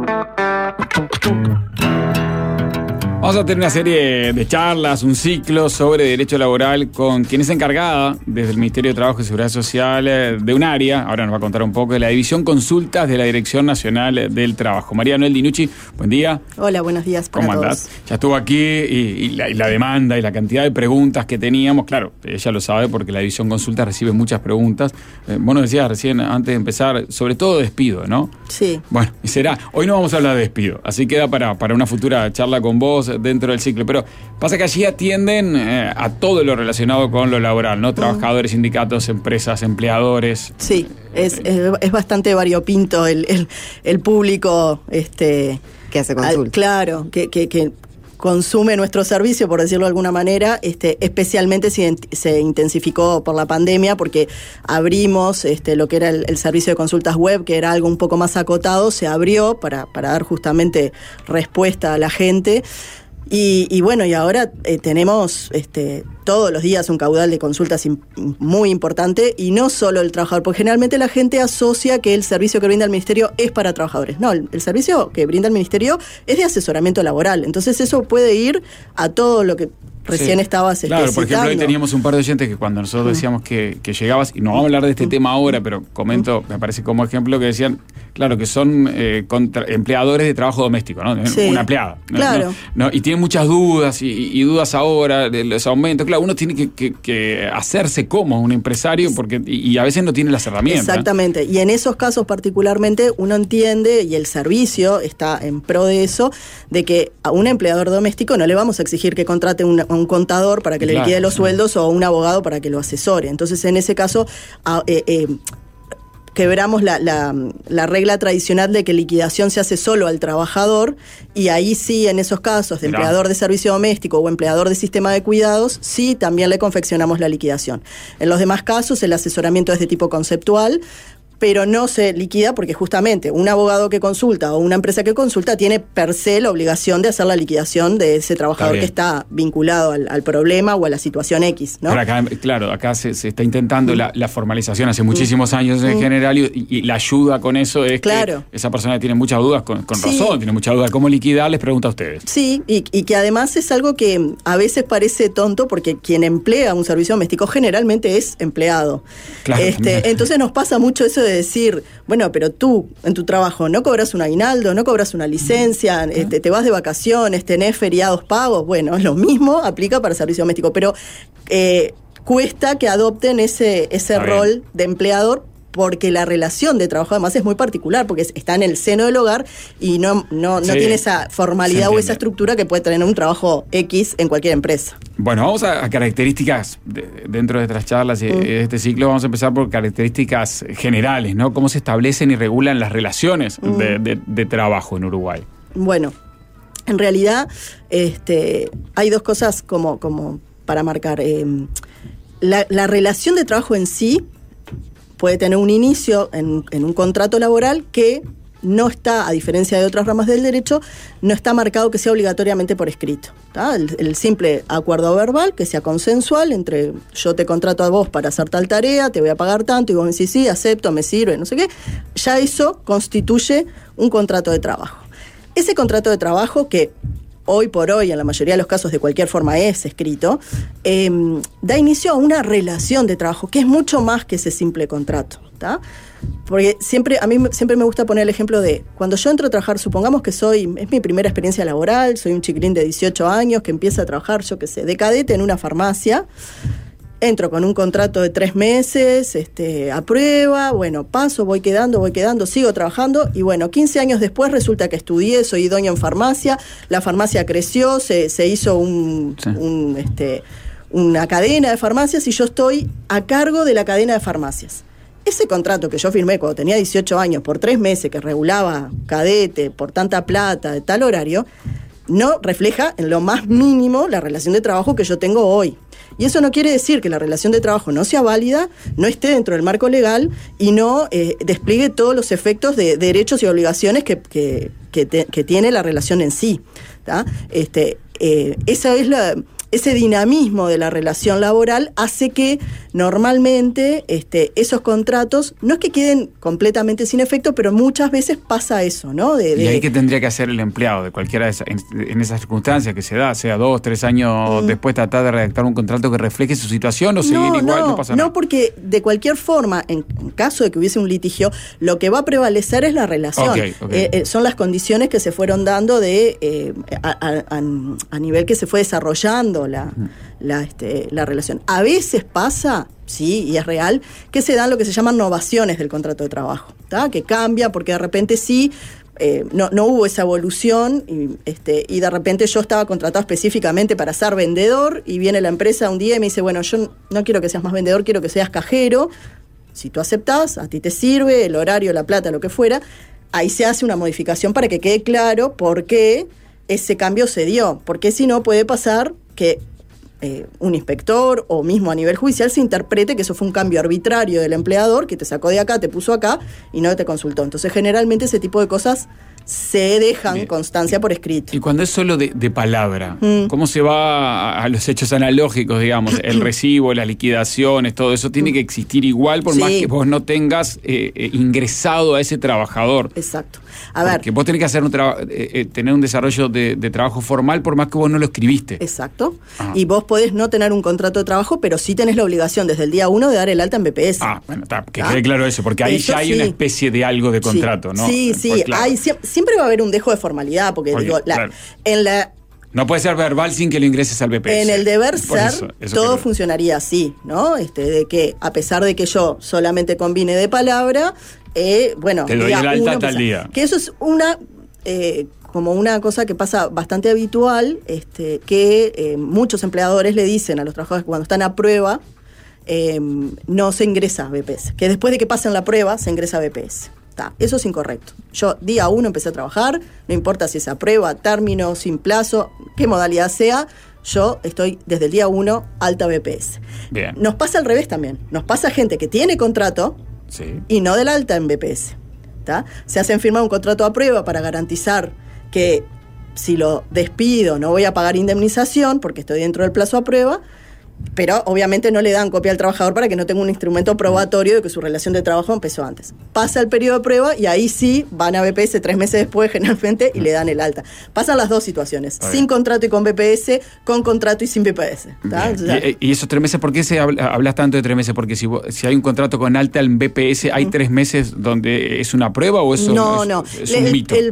Vamos a tener una serie de charlas, un ciclo sobre derecho laboral con quien es encargada desde el Ministerio de Trabajo y Seguridad Social de un área, ahora nos va a contar un poco, de la División Consultas de la Dirección Nacional del Trabajo. María Noel Dinucci, buen día. Hola, buenos días para ¿Cómo andás? Ya estuvo aquí y la demanda y la cantidad de preguntas que teníamos, claro, ella lo sabe porque la División Consultas recibe muchas preguntas. Vos nos decías recién, antes de empezar, sobre todo despido, ¿no? Sí. Bueno, y será, hoy no vamos a hablar de despido, así queda para una futura charla con vos dentro del ciclo, pero pasa que allí atienden a todo lo relacionado con lo laboral, ¿no? Trabajadores, sindicatos, empresas, empleadores. Sí, es bastante variopinto el público que hace consulta. Claro, que consume nuestro servicio, por decirlo de alguna manera, especialmente se intensificó por la pandemia, porque abrimos lo que era el servicio de consultas web, que era algo un poco más acotado, se abrió para dar justamente respuesta a la gente. Y bueno, y ahora tenemos todos los días un caudal de consultas muy importante, y no solo el trabajador, porque generalmente la gente asocia que el servicio que brinda el Ministerio es para trabajadores. No, el servicio que brinda el Ministerio es de asesoramiento laboral, entonces eso puede ir a todo lo que recién estabas Claro, por ejemplo, hoy teníamos un par de oyentes que cuando nosotros decíamos que llegabas, y no vamos a hablar de este tema ahora, pero comento, me parece como ejemplo, que decían, claro, que son empleadores de trabajo doméstico, ¿no? Sí. Una empleada. Claro. ¿No? Y tienen muchas dudas y dudas ahora de los aumentos. Claro, uno tiene que hacerse como un empresario porque y a veces no tiene las herramientas. Exactamente. Y en esos casos particularmente uno entiende, y el servicio está en pro de eso, de que a un empleador doméstico no le vamos a exigir que contrate a un contador para que le liquide los sueldos o a un abogado para que lo asesore. Entonces, en ese caso, quebramos la regla tradicional de que liquidación se hace solo al trabajador, y ahí sí, en esos casos de empleador de servicio doméstico o empleador de sistema de cuidados, sí también le confeccionamos la liquidación. En los demás casos el asesoramiento es de tipo conceptual, pero no se liquida porque justamente un abogado que consulta o una empresa que consulta tiene per se la obligación de hacer la liquidación de ese trabajador que está vinculado al problema o a la situación X, ¿no? Pero acá, claro, acá se está intentando la formalización hace muchísimos años en general, y la ayuda con eso es que esa persona tiene muchas dudas, con razón, tiene muchas dudas. ¿Cómo liquidar? Les pregunta a ustedes. Sí, y que además es algo que a veces parece tonto, porque quien emplea un servicio doméstico generalmente es empleado. Claro, entonces nos pasa mucho eso de decir, bueno, pero tú en tu trabajo no cobras un aguinaldo, no cobras una licencia, te vas de vacaciones, tenés feriados pagos. Bueno, lo mismo aplica para servicio doméstico, pero cuesta que adopten ese rol de empleador, porque la relación de trabajo además es muy particular, porque está en el seno del hogar y no tiene esa formalidad o esa estructura que puede tener un trabajo X en cualquier empresa. Bueno, vamos a características dentro de estas charlas y de este ciclo. Vamos a empezar por características generales, ¿no? ¿Cómo se establecen y regulan las relaciones de trabajo en Uruguay? Bueno, en realidad hay dos cosas como para marcar. La relación de trabajo en sí puede tener un inicio en un contrato laboral que no está, a diferencia de otras ramas del derecho, no está marcado que sea obligatoriamente por escrito, ¿tá? El simple acuerdo verbal, que sea consensual, entre yo te contrato a vos para hacer tal tarea, te voy a pagar tanto, y vos me decís sí, acepto, me sirve, no sé qué, ya eso constituye un contrato de trabajo. Ese contrato de trabajo, que hoy por hoy, en la mayoría de los casos, de cualquier forma es escrito, da inicio a una relación de trabajo, que es mucho más que ese simple contrato, ¿tá? Porque a mí siempre me gusta poner el ejemplo de, cuando yo entro a trabajar, supongamos que es mi primera experiencia laboral, soy un chiquilín de 18 años que empieza a trabajar, yo qué sé, de cadete en una farmacia. Entro con un contrato de 3 meses, a prueba, bueno, paso, voy quedando, sigo trabajando, y bueno, 15 años después resulta que estudié, soy idóneo en farmacia, la farmacia creció, se hizo una cadena de farmacias, y yo estoy a cargo de la cadena de farmacias. Ese contrato que yo firmé cuando tenía 18 años por 3 meses, que regulaba cadete por tanta plata, de tal horario, no refleja en lo más mínimo la relación de trabajo que yo tengo hoy. Y eso no quiere decir que la relación de trabajo no sea válida, no esté dentro del marco legal y no despliegue todos los efectos de derechos y obligaciones que tiene la relación en sí, ¿tá? Ese dinamismo de la relación laboral hace que normalmente esos contratos no es que queden completamente sin efecto, pero muchas veces pasa eso, ¿no? ¿Y ahí qué tendría que hacer el empleado de cualquiera de en esas circunstancias que se da, sea 2, 3 años después, tratar de redactar un contrato que refleje su situación o seguir igual, no pasa nada? No, porque de cualquier forma, en caso de que hubiese un litigio, lo que va a prevalecer es la relación. Okay. Son las condiciones que se fueron dando a nivel que se fue desarrollando la relación. A veces pasa, sí, y es real, que se dan lo que se llaman novaciones del contrato de trabajo, ¿tá? Que cambia porque de repente sí, no hubo esa evolución y de repente yo estaba contratado específicamente para ser vendedor y viene la empresa un día y me dice, bueno, yo no quiero que seas más vendedor, quiero que seas cajero. Si tú aceptás, a ti te sirve, el horario, la plata, lo que fuera, ahí se hace una modificación para que quede claro por qué ese cambio se dio. Porque si no, puede pasar que un inspector o mismo a nivel judicial se interprete que eso fue un cambio arbitrario del empleador que te sacó de acá, te puso acá y no te consultó. Entonces, generalmente ese tipo de cosas se dejan constancia por escrito. Y cuando es solo de palabra, ¿cómo se va a los hechos analógicos, digamos? El recibo, las liquidaciones, todo eso tiene que existir igual por más que vos no tengas ingresado a ese trabajador. Exacto. Porque vos tenés que hacer tener un desarrollo de trabajo formal por más que vos no lo escribiste. Exacto. Ajá. Y vos podés no tener un contrato de trabajo, pero sí tenés la obligación desde el día 1 de dar el alta en BPS. Bueno, que quede claro eso, porque ahí eso ya hay una especie de algo de contrato, ¿no? Sí, claro. Siempre va a haber un dejo de formalidad, porque digo, claro. No puede ser verbal sin que lo ingreses al BPS. En el deber ser, todo funcionaría así, ¿no? De que, a pesar de que yo solamente combine de palabra, bueno... Te doy el alta tal día. Que eso es como una cosa que pasa bastante habitual, que muchos empleadores le dicen a los trabajadores que cuando están a prueba, no se ingresa a BPS. Que después de que pasen la prueba, se ingresa a BPS. Eso es incorrecto. Yo día 1 empecé a trabajar, no importa si es a prueba, término, sin plazo, qué modalidad sea, yo estoy desde el día 1 alta BPS. Bien. Nos pasa al revés también. Nos pasa gente que tiene contrato y no del alta en BPS. ¿Tá? Se hacen firmar un contrato a prueba para garantizar que si lo despido no voy a pagar indemnización porque estoy dentro del plazo a prueba, pero obviamente no le dan copia al trabajador para que no tenga un instrumento probatorio de que su relación de trabajo empezó antes. Pasa el periodo de prueba y ahí sí van a BPS 3 meses después generalmente y le dan el alta. Pasan las dos situaciones, sin contrato y con BPS, con contrato y sin BPS. ¿Y esos 3 meses, por qué hablas tanto de 3 meses? Porque si hay un contrato con alta en BPS, ¿hay 3 meses donde es una prueba o eso no, es un mito? El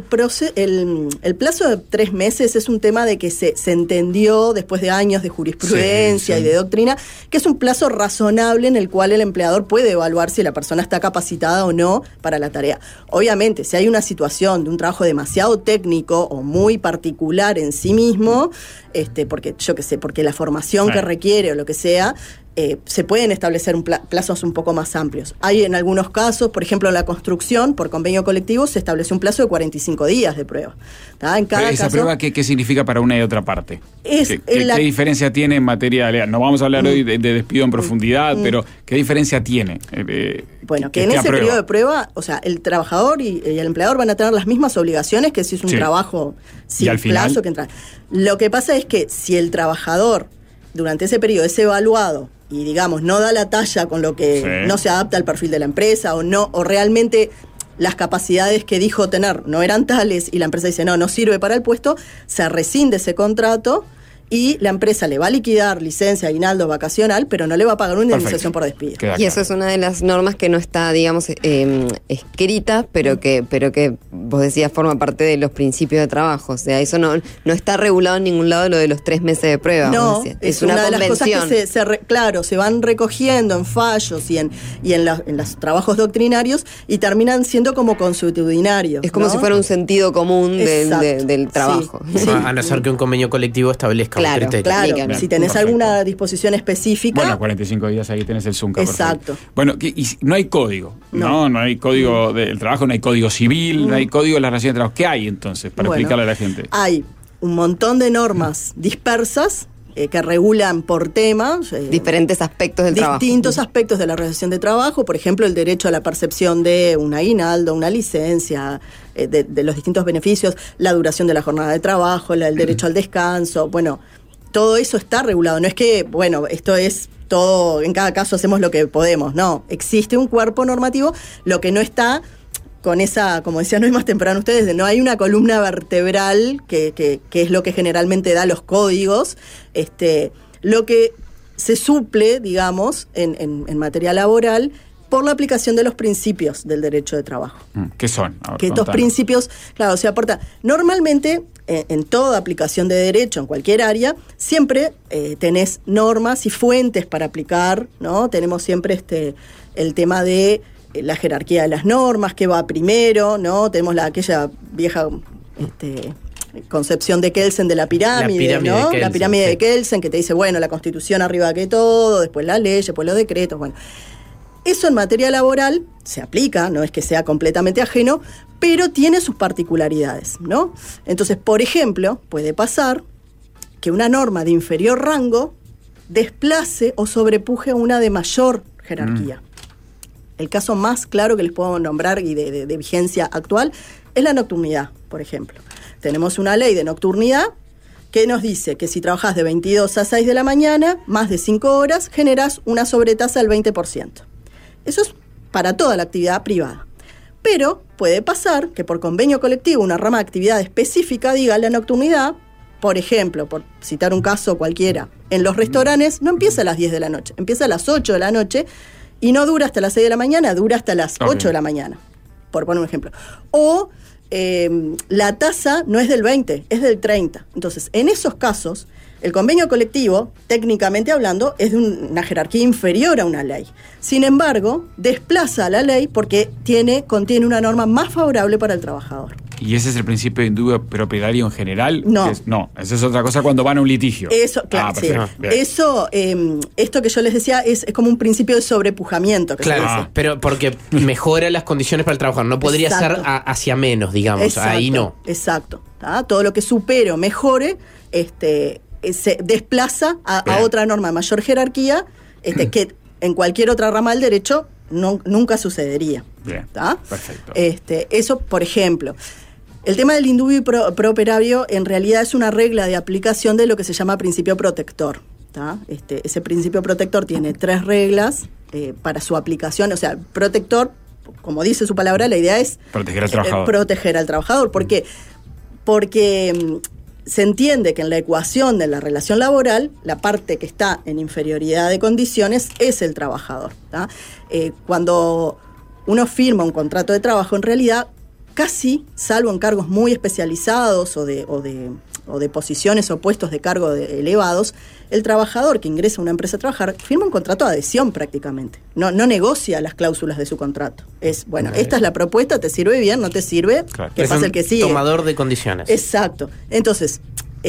plazo de 3 meses es un tema de que se entendió después de años de jurisprudencia y de doctrina, que es un plazo razonable en el cual el empleador puede evaluar si la persona está capacitada o no para la tarea. Obviamente, si hay una situación de un trabajo demasiado técnico o muy particular en sí mismo, porque yo qué sé, porque la formación que requiere o lo que sea, se pueden establecer plazos un poco más amplios. Hay en algunos casos, por ejemplo en la construcción, por convenio colectivo, se estableció un plazo de 45 días de prueba. En cada ¿Esa caso, prueba qué significa para una y otra parte? ¿Qué ¿Qué diferencia tiene en materia legal? No vamos a hablar hoy de despido en profundidad, pero ¿qué diferencia tiene? Bueno, que en ese periodo de prueba, o sea, el trabajador y el empleador van a tener las mismas obligaciones que si es un trabajo sin plazo que entra. Lo que pasa es que si el trabajador durante ese periodo es evaluado y digamos no da la talla con lo que no se adapta al perfil de la empresa o realmente las capacidades que dijo tener no eran tales y la empresa dice no sirve para el puesto, se rescinde ese contrato y la empresa le va a liquidar licencia, aguinaldo, vacacional, pero no le va a pagar una indemnización por despido. Y eso es una de las normas que no está, digamos, escrita, pero que vos decías forma parte de los principios de trabajo. O sea, eso no está regulado en ningún lado, lo de los 3 meses de prueba. No, es una de las cosas que se van recogiendo en fallos y en los trabajos doctrinarios y terminan siendo como consuetudinarios. Es como si fuera un sentido común del trabajo. Sí. A no ser que un convenio colectivo establezca Claro, si tenés alguna disposición específica. Bueno, 45 días ahí tenés el ZUNCA. Exacto. Perfecto. Bueno, y no hay código, no hay código del trabajo, no hay código civil, no hay código de la relación de trabajo. ¿Qué hay entonces para explicarle a la gente? Hay un montón de normas dispersas que regulan por temas. Diferentes aspectos del trabajo. Distintos aspectos de la relación de trabajo, por ejemplo, el derecho a la percepción de un aguinaldo, una licencia, de los distintos beneficios, la duración de la jornada de trabajo, el derecho al descanso, bueno, todo eso está regulado. No es que, bueno, esto es todo, en cada caso hacemos lo que podemos. No, existe un cuerpo normativo, lo que no está con esa, como decían hoy más temprano ustedes, no hay una columna vertebral que es lo que generalmente da los códigos. Lo que se suple, digamos, en materia laboral por la aplicación de los principios del derecho de trabajo. ¿Qué son? A ver, que estos contanos. principios, claro, se aporta. Normalmente, en toda aplicación de derecho, en cualquier área, siempre tenés normas y fuentes para aplicar, ¿no? Tenemos siempre el tema de la jerarquía de las normas, qué va primero, ¿no? Tenemos aquella vieja concepción de Kelsen de la pirámide, ¿no? de Kelsen, la pirámide sí. de Kelsen, que te dice, bueno, la Constitución arriba que todo, después la ley, después los decretos, bueno. Eso en materia laboral se aplica, no es que sea completamente ajeno, pero tiene sus particularidades, ¿no? Entonces, por ejemplo, puede pasar que una norma de inferior rango desplace o sobrepuje a una de mayor jerarquía. El caso más claro que les puedo nombrar y de vigencia actual es la nocturnidad, por ejemplo. Tenemos una ley de nocturnidad que nos dice que si trabajás de 22 a 6 de la mañana, más de 5 horas, generás una sobretasa del 20%. Eso es para toda la actividad privada. Pero puede pasar que por convenio colectivo una rama de actividad específica diga la nocturnidad, por ejemplo, por citar un caso cualquiera, en los restaurantes no empieza a las 10 de la noche, empieza a las 8 de la noche y no dura hasta las 6 de la mañana, dura hasta las 8 de la mañana, por poner un ejemplo. O la tasa no es del 20, es del 30. Entonces, en esos casos, el convenio colectivo, técnicamente hablando, es de una jerarquía inferior a una ley. Sin embargo, desplaza a la ley porque contiene una norma más favorable para el trabajador. ¿Y ese es el principio de indubio propietario en general? No. No, eso es otra cosa cuando van a un litigio. Eso, claro, sí. Perfecto. Bien. Eso, esto que yo les decía, es como un principio de sobrepujamiento. Que se Claro, dice. pero porque mejora las condiciones para el trabajador. No podría Exacto. ser hacia menos, digamos. Exacto, Ahí no. Exacto. ¿Tá? Todo lo que supere o mejore, se desplaza a otra norma de mayor jerarquía, que en cualquier otra rama del derecho nunca sucedería. Bien, ¿Tá? perfecto. Eso, por ejemplo. El tema del indubio prooperario en realidad es una regla de aplicación de lo que se llama principio protector. ¿Tá? Ese principio protector tiene 3 reglas para su aplicación. O sea, protector, como dice su palabra, la idea es Proteger al trabajador. Proteger al trabajador. ¿Por qué? Porque se entiende que en la ecuación de la relación laboral, la parte que está en inferioridad de condiciones es el trabajador. ¿Tá? Cuando uno firma un contrato de trabajo, en realidad, casi, salvo en cargos muy especializados o de posiciones o puestos de cargo elevados, el trabajador que ingresa a una empresa a trabajar firma un contrato de adhesión prácticamente. No negocia las cláusulas de su contrato. Es, bueno, esta es la propuesta, te sirve bien, no te sirve, Claro. que pasa el que sigue. Tomador de condiciones. Exacto. Entonces,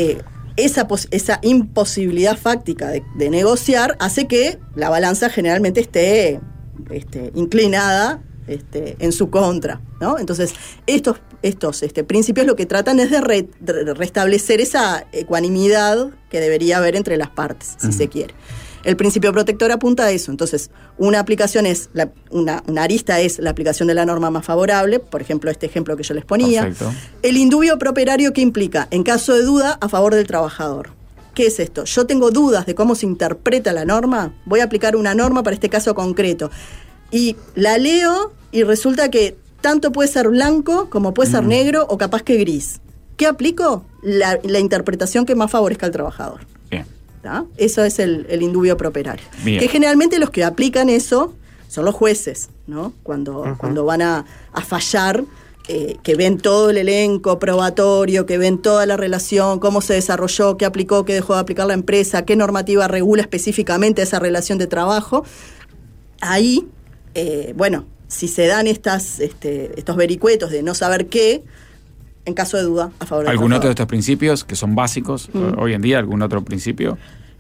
esa imposibilidad fáctica de negociar hace que la balanza generalmente esté inclinada en su contra, ¿no? Entonces, estos principios lo que tratan es de restablecer esa ecuanimidad que debería haber entre las partes, si se quiere. El principio protector apunta a eso. Entonces, una aplicación una arista es la aplicación de la norma más favorable, por ejemplo, este ejemplo que yo les ponía. Perfecto. El indubio prooperario, ¿qué implica? En caso de duda, a favor del trabajador. ¿Qué es esto? Yo tengo dudas de cómo se interpreta la norma, voy a aplicar una norma para este caso concreto. Y la leo y resulta que tanto puede ser blanco como puede ser negro o capaz que gris. ¿Qué aplico? La interpretación que más favorezca al trabajador. Bien. ¿Tá? Eso es el indubio prooperario. Bien. Que generalmente los que aplican eso son los jueces, ¿no? Cuando van a fallar, que ven todo el elenco probatorio, que ven toda la relación, cómo se desarrolló, qué aplicó, qué dejó de aplicar la empresa, qué normativa regula específicamente esa relación de trabajo. Ahí, si se dan estos vericuetos de no saber qué, en caso de duda, a favor del ¿Algún otro de trabajador. estos principios que son básicos hoy en día? ¿Algún otro principio?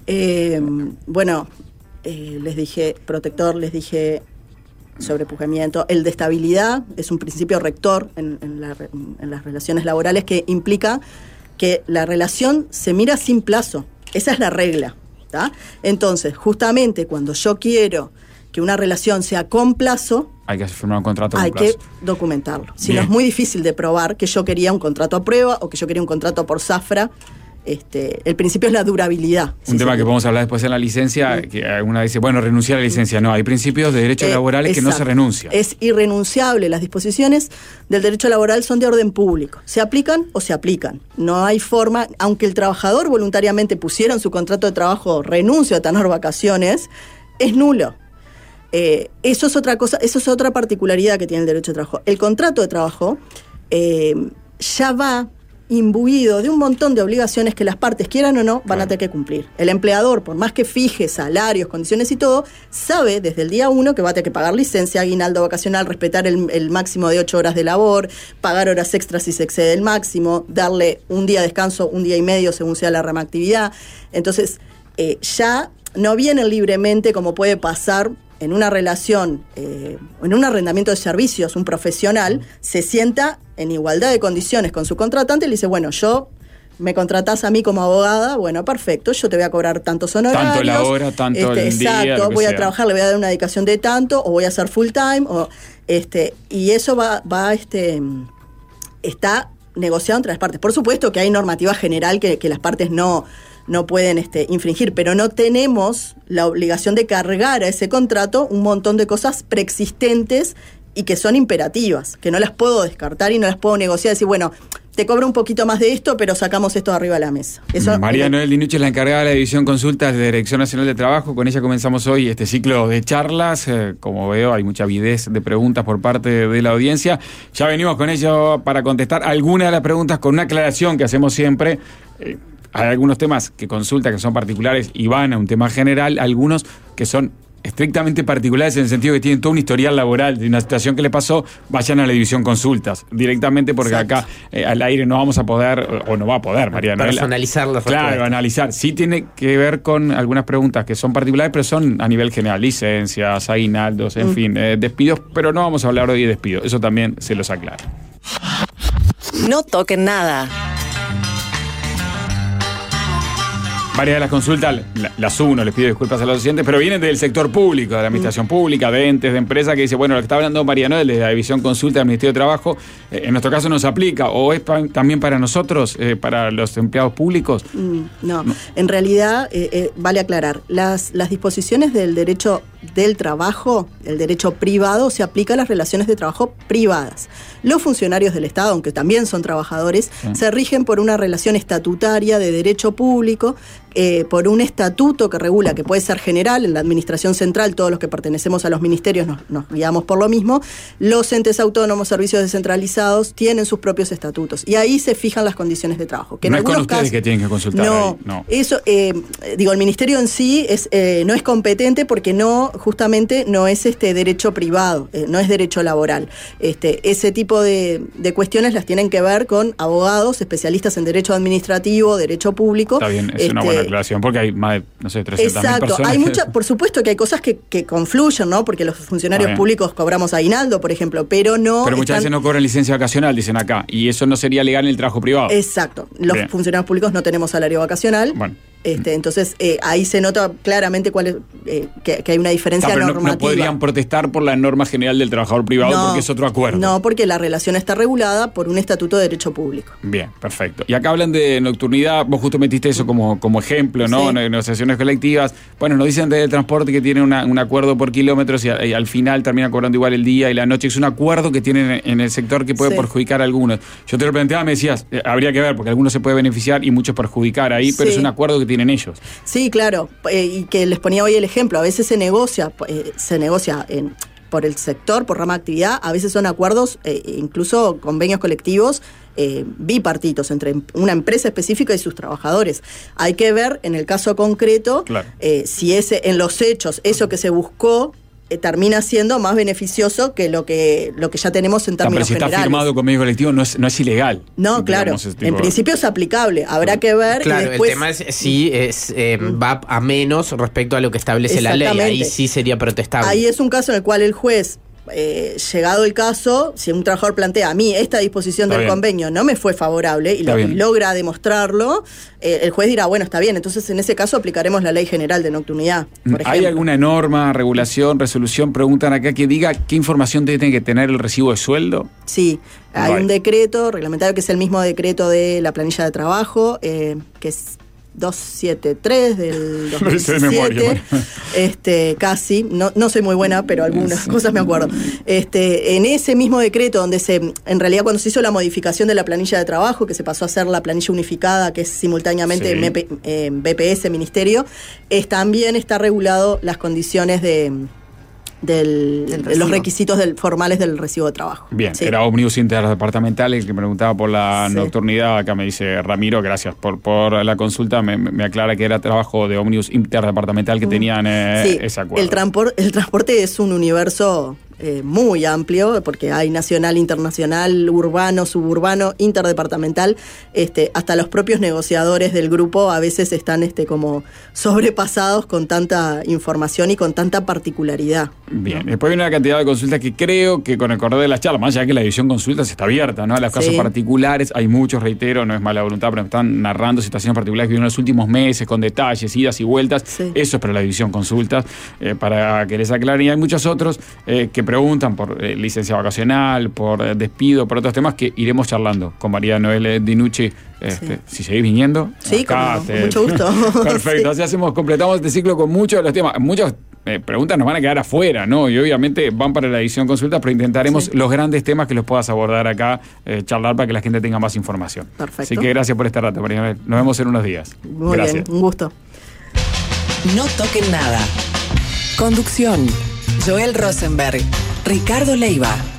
Les dije protector, les dije sobrepujamiento. El de estabilidad es un principio rector en las relaciones laborales que implica que la relación se mira sin plazo. Esa es la regla. ¿Tá? Entonces, justamente cuando yo quiero que una relación sea con plazo, Hay que firmar un contrato con hay plazo. que documentarlo. Si Bien. no, es muy difícil de probar que yo quería un contrato a prueba o que yo quería un contrato por zafra. el principio es la durabilidad. Un tema que podemos hablar después en la licencia, que alguna dice, bueno, renunciar a la licencia. No, hay principios de derechos laborales que no se renuncian. Es irrenunciable. Las disposiciones del derecho laboral son de orden público. ¿Se aplican o se aplican? No hay forma, aunque el trabajador voluntariamente pusiera en su contrato de trabajo renuncio a tener vacaciones, es nulo. Eso es otra cosa, eso es otra particularidad que tiene el derecho de trabajo. El contrato de trabajo ya va imbuido de un montón de obligaciones que las partes, quieran o no, van a tener que cumplir. El empleador, por más que fije salarios, condiciones y todo, sabe desde el día 1 que va a tener que pagar licencia, aguinaldo vacacional, respetar el máximo de 8 horas de labor, pagar horas extras si se excede el máximo, darle un día de descanso, un día y medio según sea la rama actividad. Entonces, ya no vienen libremente como puede pasar en una relación, en un arrendamiento de servicios, un profesional se sienta en igualdad de condiciones con su contratante y le dice, bueno, me contratás a mí como abogada, bueno, perfecto, yo te voy a cobrar tantos honorarios. Tanto la hora, tanto el día. Exacto, voy a trabajar, le voy a dar una dedicación de tanto, o voy a hacer full time, y eso está negociado entre las partes. Por supuesto que hay normativa general que las partes no pueden infringir, pero no tenemos la obligación de cargar a ese contrato un montón de cosas preexistentes y que son imperativas, que no las puedo descartar y no las puedo negociar, decir, bueno, te cobro un poquito más de esto, pero sacamos esto de arriba de la mesa. María Noel Dinucci es la encargada de la División Consultas de Dirección Nacional de Trabajo. Con ella comenzamos hoy este ciclo de charlas. Como veo, hay mucha avidez de preguntas por parte de la audiencia. Ya venimos con ello para contestar algunas de las preguntas con una aclaración que hacemos siempre. Hay algunos temas que consulta que son particulares y van a un tema general, algunos que son estrictamente particulares en el sentido que tienen todo un historial laboral de una situación que le pasó, vayan a la división consultas directamente porque acá al aire no vamos a poder, o no va a poder, María Noel, personalizar las respuestas. Claro, analizar. Sí tiene que ver con algunas preguntas que son particulares, pero son a nivel general, licencias, aguinaldos, en fin, despidos, pero no vamos a hablar hoy de despidos, eso también se los aclara. No toquen nada. Varias de las consultas las uno, les pido disculpas a los oyentes, pero vienen del sector público, de la administración pública, de entes, de empresas, que dice, bueno, lo que está hablando María Noel de la División Consulta del Ministerio de Trabajo, en nuestro caso nos aplica, o es también para nosotros, para los empleados públicos. No, en realidad, vale aclarar, las disposiciones del derecho del trabajo, el derecho privado, se aplica a las relaciones de trabajo privadas. Los funcionarios del Estado, aunque también son trabajadores, se rigen por una relación estatutaria de derecho público, por un estatuto que regula, que puede ser general, en la administración central, todos los que pertenecemos a los ministerios nos guiamos por lo mismo, los entes autónomos, servicios descentralizados, tienen sus propios estatutos, y ahí se fijan las condiciones de trabajo. Que no es con ustedes que tienen que consultar. No. Eso, el ministerio en sí no es competente porque justamente no es derecho privado, no es derecho laboral. Ese tipo de cuestiones las tienen que ver con abogados, especialistas en derecho administrativo, derecho público. Está bien, es una buena aclaración, porque hay más de, 300.000 personas. Hay por supuesto que hay cosas que confluyen, ¿no? Porque los funcionarios públicos cobramos aguinaldo, por ejemplo, pero muchas veces no cobran licencia vacacional, dicen acá, y eso no sería legal en el trabajo privado. Exacto. Los funcionarios públicos no tenemos salario vacacional. Bueno. Entonces, ahí se nota claramente que hay una diferencia normativa. No podrían protestar por la norma general del trabajador privado porque es otro acuerdo. No, porque la relación está regulada por un estatuto de derecho público. Bien, perfecto. Y acá hablan de nocturnidad, vos justo metiste eso como ejemplo, ¿no? Sí. Negociaciones colectivas. Bueno, nos dicen del transporte que tienen un acuerdo por kilómetros y al final termina cobrando igual el día y la noche. Es un acuerdo que tienen en el sector que puede perjudicar a algunos. Yo te lo planteaba, me decías, habría que ver, porque algunos se puede beneficiar y muchos perjudicar ahí, pero es un acuerdo que tienen ellos. Sí, claro, y que les ponía hoy el ejemplo, a veces se negocia por el sector, por rama de actividad, a veces son acuerdos, incluso convenios colectivos bipartitos entre una empresa específica y sus trabajadores. Hay que ver en el caso concreto si en los hechos eso que se buscó termina siendo más beneficioso que lo que ya tenemos en términos generales. Pero si está firmado convenio colectivo no es ilegal. No, claro. En principio es aplicable. Habrá que ver. Claro, y después, el tema es si va a menos respecto a lo que establece la ley. Ahí sí sería protestable. Ahí es un caso en el cual el juez llegado el caso, si un trabajador plantea a mí esta disposición del convenio no me fue favorable y logra demostrarlo, el juez dirá, bueno, está bien, entonces en ese caso aplicaremos la Ley General de Nocturnidad, por ejemplo. ¿Hay alguna norma, regulación, resolución, preguntan acá, que diga qué información tiene que tener el recibo de sueldo? Sí, hay un decreto reglamentario que es el mismo decreto de la planilla de trabajo, que es 273 del 2017, casi, no soy muy buena, pero algunas cosas me acuerdo. En ese mismo decreto, donde en realidad cuando se hizo la modificación de la planilla de trabajo, que se pasó a ser la planilla unificada, que es simultáneamente BPS, Ministerio, también está regulado las condiciones de los requisitos formales del recibo de trabajo. Bien, era ómnibus interdepartamental el que me preguntaba por la nocturnidad. Acá me dice Ramiro, gracias por la consulta, me aclara que era trabajo de ómnibus interdepartamental que tenían ese acuerdo. El transporte es un universo muy amplio, porque hay nacional, internacional, urbano, suburbano, interdepartamental, hasta los propios negociadores del grupo a veces están como sobrepasados con tanta información y con tanta particularidad. Bien, después hay una cantidad de consultas que creo que con el correr de las charlas, más allá que la división consultas está abierta, ¿no? A los casos particulares, hay muchos, reitero, no es mala voluntad, pero me están narrando situaciones particulares que vivieron en los últimos meses, con detalles, idas y vueltas. Eso es para la división consultas, para que les aclaren. Y hay muchos otros que preguntan por licencia vacacional, por despido, por otros temas que iremos charlando con María Noel Dinucci. Si seguís viniendo, sí, acá, con mucho gusto. Perfecto, así completamos este ciclo con muchos de los temas. Muchas preguntas nos van a quedar afuera, ¿no? Y obviamente van para la edición consulta, pero intentaremos los grandes temas que los puedas abordar acá, charlar para que la gente tenga más información. Perfecto. Así que gracias por este rato, María Noel. Nos vemos en unos días. Muy bien, un gusto. No toquen nada. Conducción: Joel Rosenberg, Ricardo Leiva.